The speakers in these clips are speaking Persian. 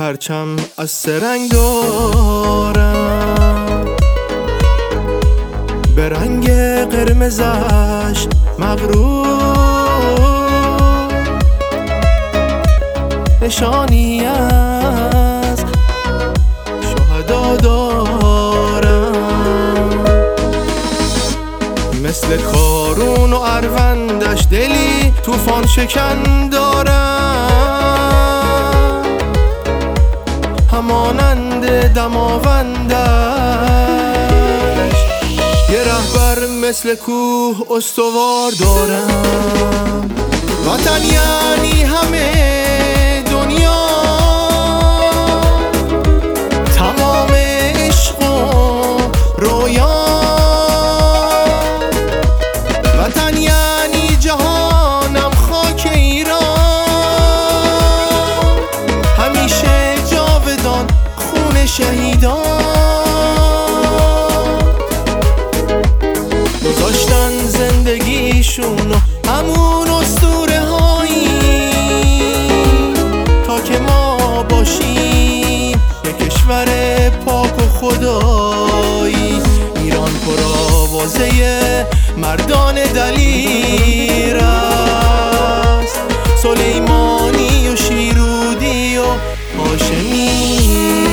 پرچم از سرنگ دارم، به رنگ قرمزش مغرور، نشانی از شهدا دارم. مثل کارون و اروندش دلی طوفان شکن دارم، همانند دماوندش یه رهبر مثل کوه استوار دارم. وطن یعنی همه دنیا، تمام عشق و رویا. وطن یعنی جهانم خاک ایران، همیشه جاودان خون شهیدان. گذاشتن زندگیشونو همون اسطوره هایی تا که ما باشیم یه کشور پاک و خدایی. ایران پرآوازه مردان دلیر است، سلیمانی و شیرودی و هاشمی.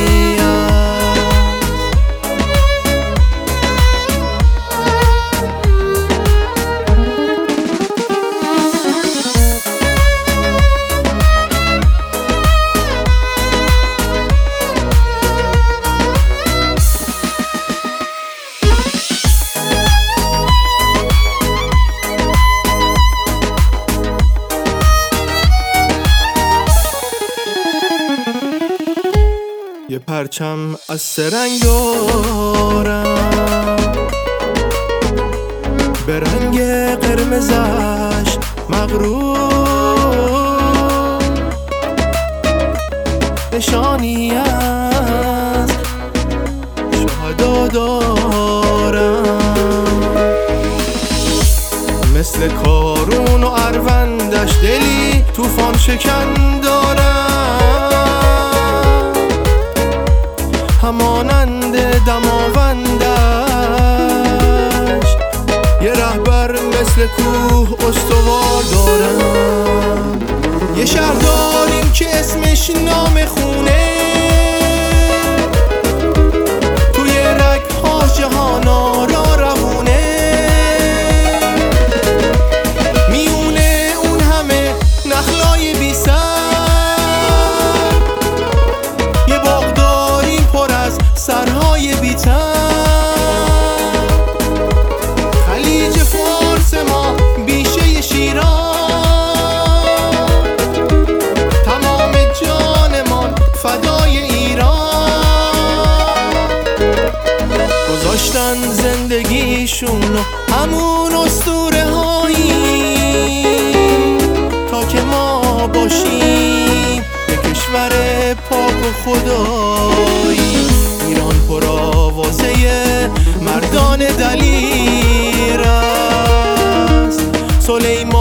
یه پرچم از سرنگ دارم، به رنگ قرمزش مغرور، نشانی از شهدا دارم. مثل کارون و اروندش دلی طوفان شکن دارم، همانند دماوندش یه رهبر مثل کوه استوار دارم. یه شهر داریم که اسمش نام خونه، توی رگ‌ها جهان آرا روونه. میونه اون همه نخلای بی سر، یه باغ داریم پر از سرهای بی‌تر. خلیج فارس ما بیشه شیران، تمام جانمان فدای ایران. گذاشتن زندگیشونو همون اسطوره هایی تا که ما باشیم یه کشور پاک و خدایی. ایران پرآوازه مردان دلیر است، سلیمان